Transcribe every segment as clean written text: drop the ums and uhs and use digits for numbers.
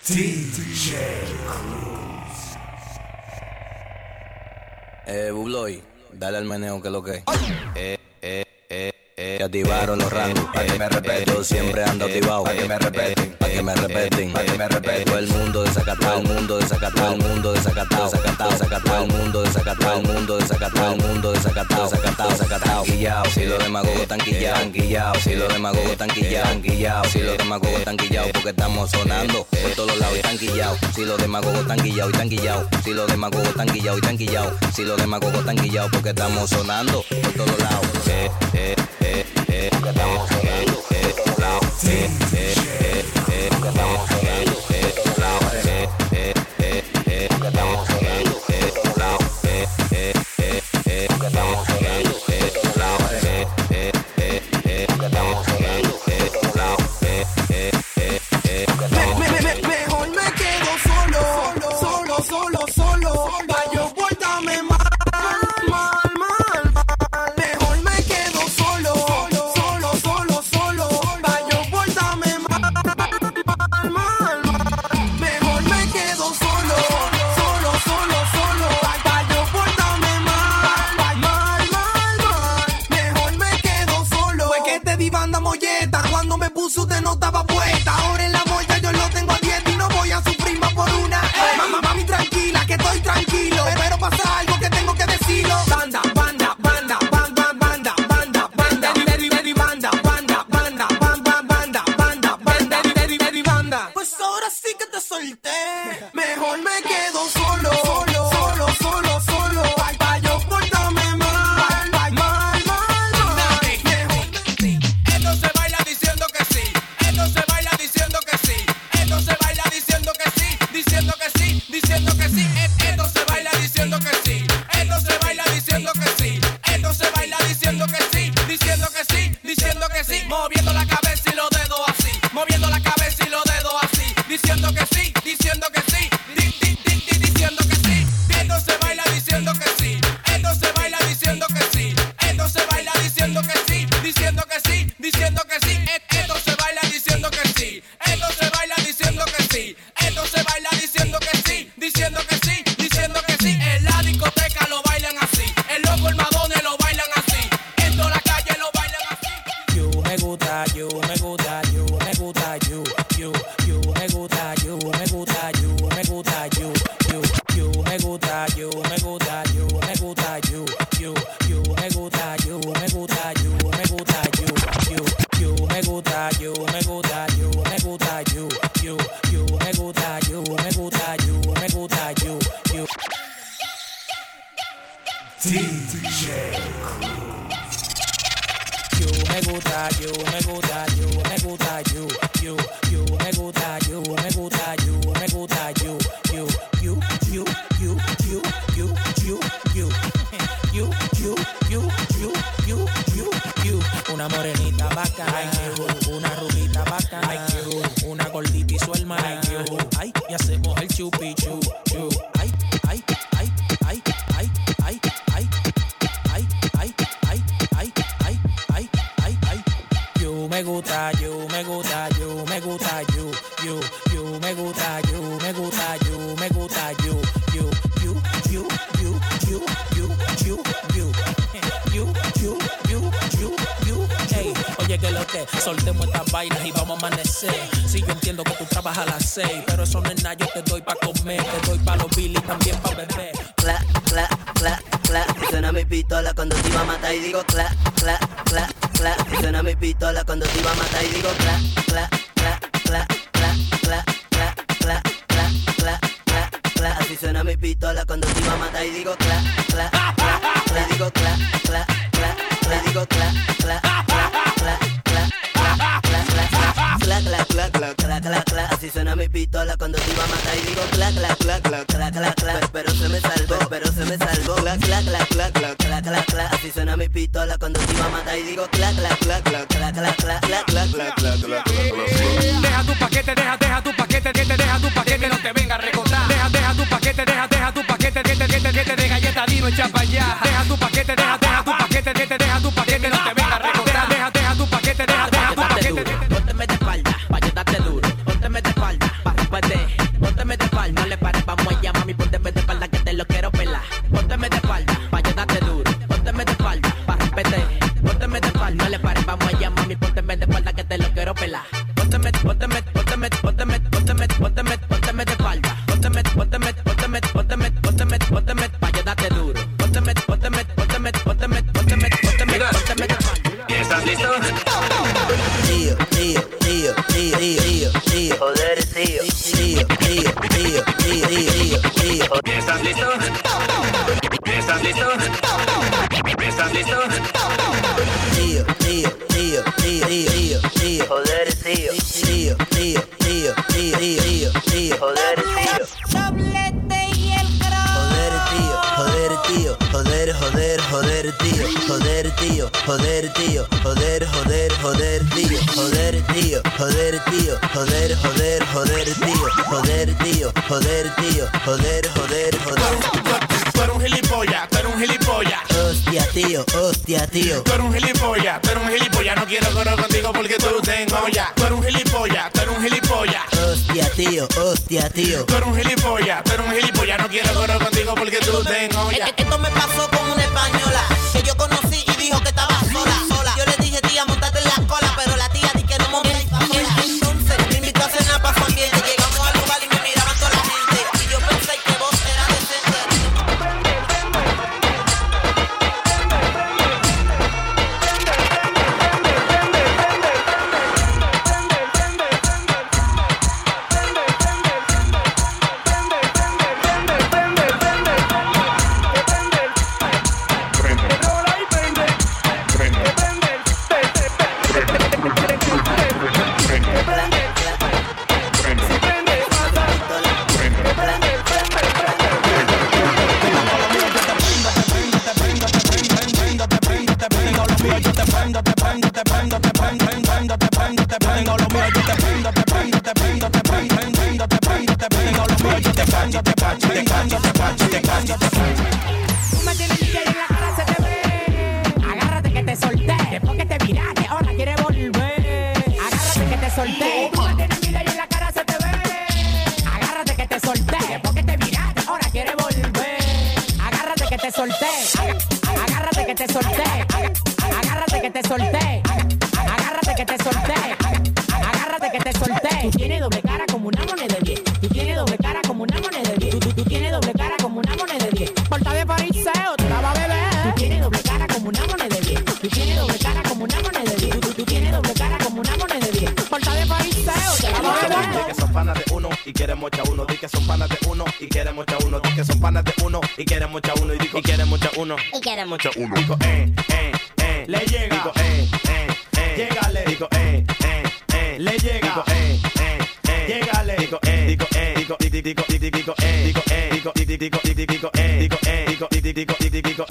DJ Bubloy, dale al meneo que lo que. Activaron los rangos, pa' que me respeten. Yo siempre ando activado, pa' que me respeten, pa' que me respeten, pa' que me respeten. Todo el mundo desacatado, el mundo desacatado, el mundo desacatado, desacatado, desacatado, el mundo desacatado, el mundo desacatado, el mundo desacatado, desacatado, desacatado. Quillao, si los demagogos están quillados, quillao, si los demagogos están quillados, quillao, si los demagogos están quillados, porque estamos sonando por todos los lados y están quillados. Si los demagogos están quillados y están quillados, si los demagogos están quillados y están quillados, si los demagogos están quillados, porque estamos sonando por todos lados. Porque estamos sonando por todos lados. Porque estamos sonando por todos lados. Porque estamos sonando por todos lados. Porque estamos sonando por todos lados. Porque estamos sonando por todos lados. Mejor me quedo solo. Pa' yo portarme mal. Mejor me quedo solo. Pa' yo portarme mal. Mejor me quedo solo. Pa' yo portarme mal. Mejor me quedo solo. Fue que te di banda molleta. Cuando me puso usted no estaba puesta. Ahora el amor ya yo lo tengo a dieta y no voy a sufrir más por una. Mami, tranquila, que estoy tranquilo. Pero pasa algo que tengo que decirlo. Banda. Pues ahora sí que te solté. Mejor me quedo solo. Pa' yo portarme mal. Esto se baila diciendo que sí. Esto se baila diciendo que sí. Esto se baila diciendo que sí. Diciendo que sí. Diciendo que sí. Esto se baila diciendo que sí. Esto se baila diciendo que sí. Esto se baila diciendo que sí. Diciendo que sí. Diciendo que sí. Moviendo la cabeza y los dedos así. Moviendo la cabeza y los dedos así. Diciendo que sí. Diciendo que sí. Diciendo que sí. Esto se baila diciendo que sí. Esto se baila diciendo que sí. Esto se baila diciendo que sí. Diciendo que sí. Diciendo que sí. Esto se baila diciendo que sí. Esto se baila diciendo que sí. Esto se baila diciendo que sí. Diciendo que sí. Diciendo que sí. En la discoteca lo bailan así. En los colmadones lo bailan así. En toda la calle lo bailan así. You me gusta, you me gusta, you me gusta, you me gusta, you me gusta, you me gusta, you me gusta, you me gusta, you me gusta, you me gusta, you me gusta, you me gusta, you me gusta, you me gusta, you me gusta, you me gusta, you me gusta, you me gusta, you. DJ You me gusta, you me gusta, you me gusta, you me gusta, you me gusta, you me gusta, you. Una morenita bacana, una rubita bacana, una gordita y su hermana. Ay, y hacemos el chupi chu. Ay. You me gusta, you me gusta, you me gusta, you me gusta, you me gusta, you me gusta, you. Hey, oye que lo que soltemos estas vainas y vamos a amanecer. Si yo entiendo que tú trabajas a las 6, pero eso no es nada, yo te doy pa' comer, te doy pa' los billy también pa' beber. Clac, clac, clac, clac, y suena mi pistola cuando te iba a matar y digo clac, clac, clac, clac, y suena mi pistola cuando te iba a matar y digo clac, clac, clac, clac, clac, clac, clac, clac, clac, clac, clac, clac, así suena mi pistola cuando te iba a matar y digo clac, clac, clac, le digo clac, clac, clac, le digo clac, clac, clac, clac, clac, clac, clac, así suena mi pistola cuando te iba a matar y digo clac, clac, clac, clac, clac, clac, clac, pero se me salvó, clac, clac, clac, clac, clac, clac, clac, clac, así suena mi pistola cuando te iba a matar y digo clac, clac, clac, clac, clac, clac, clac, clac, clac, clac, clac, clac. Deja tu paquete, deja tu paquete, deja tu paquete, no te venga a recortar. Deja tu paquete, deja tu paquete, de galleta dino echa pa' allá. Deja tu paquete, deja tu paquete, deja tu paquete, no te venga a recortar. Deja tu paquete, deja tu paquete. Pónteme de espalda, pa' yo darte duro. Pónteme de espalda, pa' después de ¿Estás listo? ¿Estás listo? ¿Estás listo? Tío, tío, tío, tío, tío, tío, joder, tío, tío, tío, tío, tío, tío, tío, joder, tío. Doblete y el cross. Joder, tío, joder, tío, joder, joder, joder, tío, joder, tío, joder, tío, joder, joder, joder, tío, joder, tío, joder, tío, joder, joder, joder, tío, joder, tío, joder, tío, joder, joder, joder. Tú eres un gilipollas, tú eres un gilipollas. Hostia, tío, hostia, tío. Tú eres un gilipollas, tú eres un gilipollas. No quiero correr contigo porque tú tengo ya. Tú eres un gilipollas, tú eres un gilipollas. Hostia, tío, hostia, tío. Tú eres un gilipollas, tú eres un gilipollas. No quiero correr contigo porque tú tengo ya. Esto me pasó con una española que yo conocí y dijo que estaba sola. Yo le dije, tía, montate en la cola, pero la tía dice que no monta y sola. Entonces me invitó a cenar para su ambiente. Llegamos al lugar y me miraban toda la gente. Y yo pensé que vos eras decente. Tú me tienes que ir en la cara, se te ve. Agárrate que te solté. Después que te viraste, ahora quieres volver. Agárrate que te solté. Tú me tienes que ir en la cara, se te ve. Agárrate que te solté. Después que te viraste, ahora quieres volver. Agárrate que te solté. Agárrate que te solté. Agárrate que te solté. Agárrate que te solté. Agárrate que te solté. Tú tienes doble cara como una moneda de 10. Tú tienes doble cara como una moneda de 10. Tú tienes doble cara como una moneda de 10. Porta de fariseo, te la va a beber. Tú tienes doble cara como una moneda de 10. Tú tienes doble cara como una moneda de 10. Tú tienes doble cara como una moneda de 10. Porta de fariseo, te la va a beber. Di que son panas de uno y quieren mucha uno. Di que son panas de uno y quieren mucha uno. Di que son panas de uno y quieren mucha uno. Y digo, quieren mucha uno. Y quiere mucho. Digo, Le llega. Digo, Llégale. Digo, Le llega. Digo, Llégale. Digo, digo, digo, digo, digo, digo, digo, digo, digo, digo, digo, digo, digo, digo, digo, digo, digo,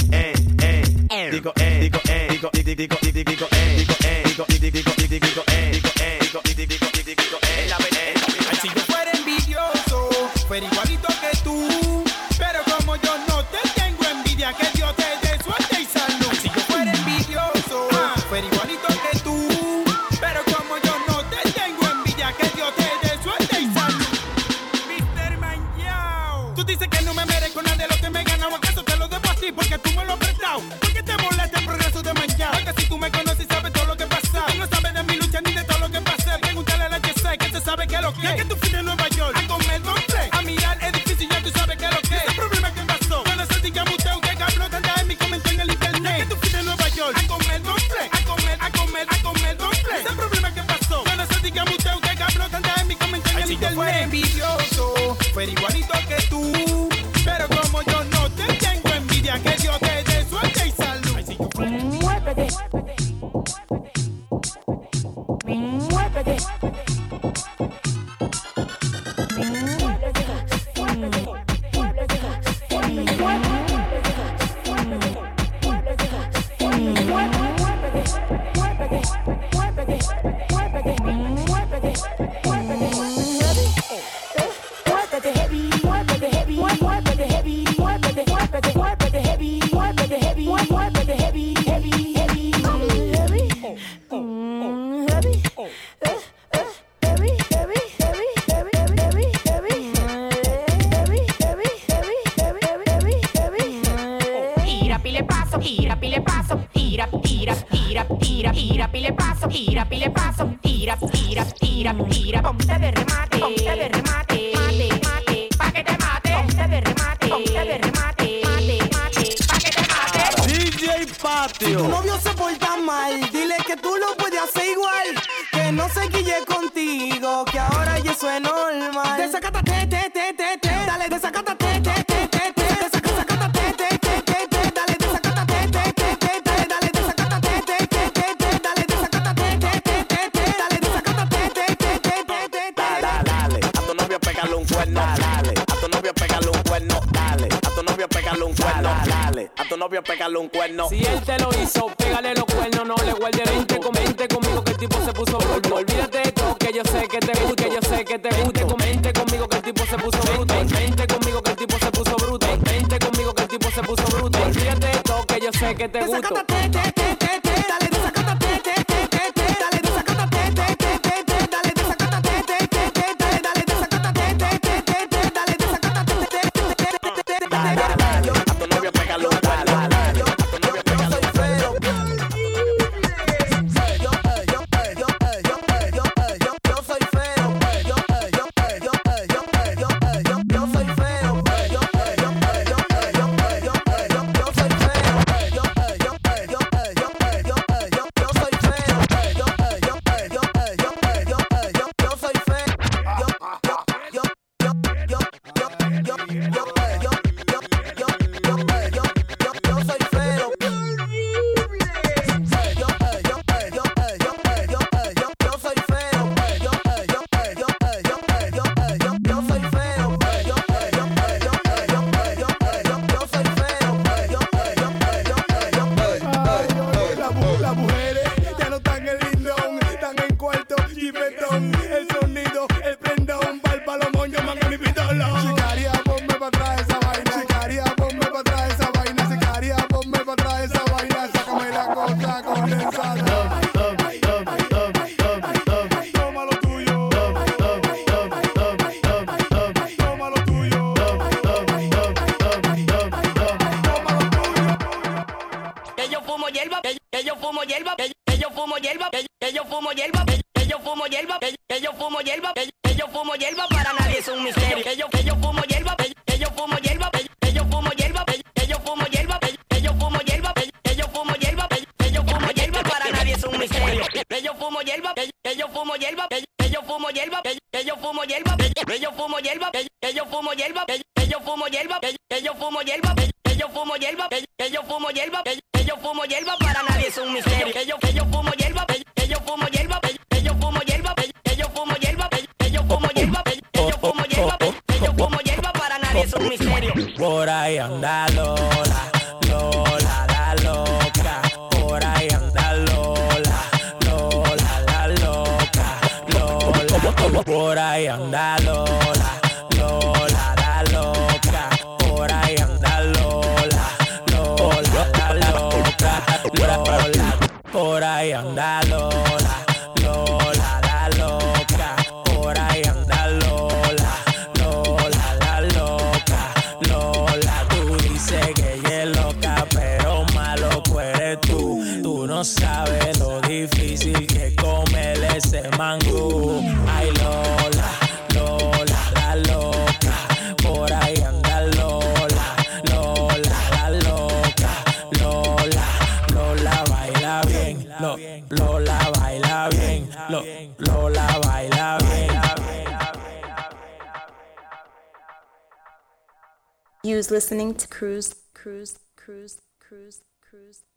Si yo fuera envidioso, fuera igualito que tú. Pero como yo no te tengo envidia, que Dios te dé suerte y salud. Si yo fuera envidioso, fuera igualito que tú. Pero como yo no te tengo envidia, que Dios te dé suerte y salud. Mr. Manjao, tú dices que no me merezco nada de lo que me he ganado. ¿Acaso te lo debo a ti porque tú me lo has prestado? ¿Por qué te molesta el progreso de Manjao? Porque si tú me conoces sabes todo lo que pasa. Tú no sabes de mi lucha ni de todo lo que pasa. Pregúntale a la que sé que te sabe que lo que es. Que tú fuiste a Nueva York a comer donde, a mirar edificios, ya tú sabes que lo que es. Ese problema que pasó, yo no sé, digamos usted, que habló tanta en mi comentario en el internet. Que tú fuiste a Nueva York a comer donde, a comer donde. Ese problema que pasó, yo no sé, digamos usted, que habló tanta en mi comentario en el internet. Si yo fuera envidioso, fuera igualito que tú. Pero como yo no te tengo envidia, que Dios te dé suerte y salud. Ay, si yo fuera Muévete. Muévete. Tira pile paso, tira pile paso, tira pile paso, tira pile paso, tira, ponte de remate, mate, pa' que te mate, ponte de remate, mate, pa' que te mate. DJ Patio. Si tu novio se porta mal, dile que tú lo puedes hacer igual. Que no se guille contigo, que ahora ya eso es normal. Desacátate, dale, desacátate, pégale un cuerno, dale. A tu novio pégale un cuerno, dale. A tu novio pégale un cuerno, dale. A tu novio pégale un cuerno. Si él te lo hizo, pégale los cuernos, no le guarde 20 conmigo que el tipo se puso bruto. Olvídate de todo, que yo sé que te gusta, que yo sé que te gusta. Vente conmigo que el tipo se puso bruto. Vente conmigo que el tipo se puso bruto. Vente conmigo que el tipo se puso bruto. Olvídate de todo, que yo sé que te gusta. Por ahí anda Lola, Lola la loca. Por ahí anda Lola, Lola la loca, Lola. Por ahí anda Lola, Lola la loca. Por ahí anda Lola, Lola la loca, Lola. Por ahí anda Lola, Lola la loca. Por ahí anda Lola, Lola la loca, Lola. Tú dices que ella es loca, pero malo eres tú. Tú no sabes lo difícil que es comer ese mangú. Ay, Lola, Lola la loca. Por ahí anda Lola, Lola la loca, Lola. Lola baila bien, Lola baila bien, Lola baila bien. You was listening to Cruise.